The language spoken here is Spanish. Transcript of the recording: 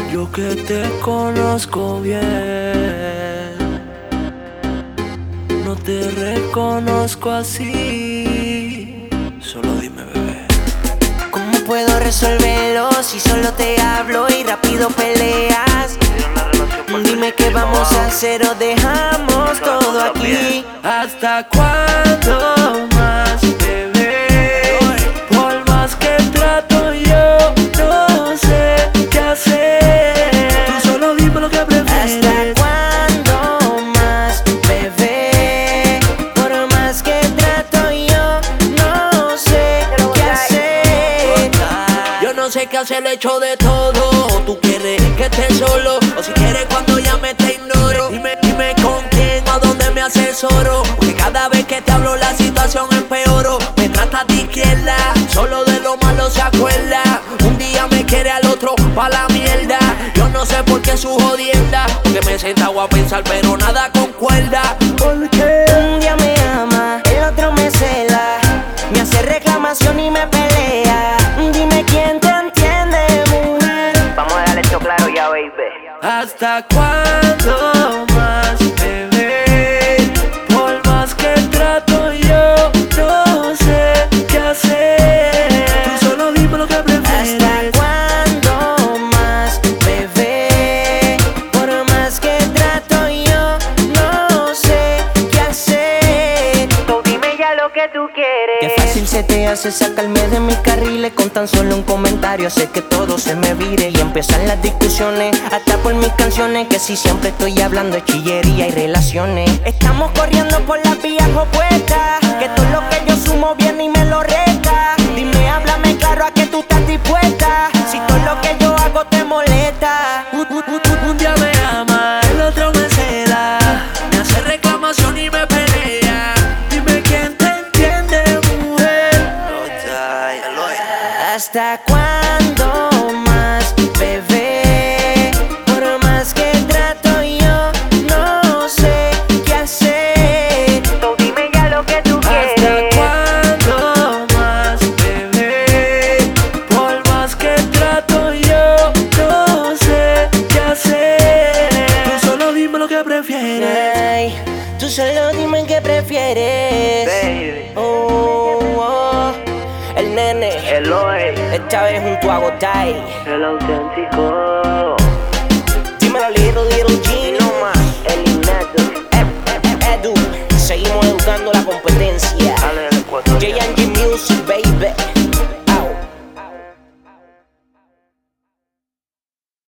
Yo que te conozco bien, no te reconozco así. Solo dime, bebé, ¿cómo puedo resolverlo si solo te hablo y rápido peleas? Dime qué vamos a hacer o dejamos todo aquí. ¿hasta cuándo más, bebé? Por más que trato yo, no sé qué hacer. Tú solo dime lo que prefieres. ¿Hasta cuándo más, bebé? Por más que trato yo, no sé qué hacer. Yo no sé qué hacer, le echo de todo. O tú quieres que esté solo, o si quieres cuando llame te ignoro. Dime con quién o a dónde me asesoro, porque cada vez que te hablo la situación empeoro. Me tratas de izquierda, solo de lo malo se acuerda. Un día me quiere, al otro pa' la mierda. Yo no sé por qué su jodienda, porque me he sentado a pensar pero nada concuerda. ¿Por qué? Un día me ama, el otro me cela, me hace reclamación y me pelea. Dime quién te entiende, mujer. Vamos a darle esto claro ya, baby. ¿Hasta cuándo más, bebé? Por más que trato yo, no sé qué hacer. Tú solo dime lo que prefieres. ¿Hasta cuándo más, bebé? Por más que trato yo, no sé qué hacer. Tú dime ya lo que tú quieres. Qué fácil se te hace sacarme de mis carriles con tan solo un comentario. Hace que todo se me vire y empiezan las discusiones, hasta por mis canciones, que si siempre estoy hablando de chillería y relaciones. Estamos corriendo por las vías opuestas, que todo lo que yo sumo viene y me lo resta. Dime, háblame claro, a que tú estás dispuesta, si todo lo que yo hago te molesta. Un día me ama, el otro me cela, me hace reclamación y me pelea. Dime quién te entiende, mujer. ¿Hasta cuándo más, bebé? Por más que trato yo, no sé qué hacer. Tú dime ya lo que tú quieres. ¿Hasta cuándo más, bebé? Por más que trato yo, no sé qué hacer. Tú solo dime lo que prefieres. Ay, tú solo dime qué prefieres. Baby. Oh, oh, el nene, esta vez junto a Gotay. El auténtico. Dímelo, little G, no más. El innato. Edu, seguimos educando la competencia. Ale, el ecuatoriano. J&G Music, baby.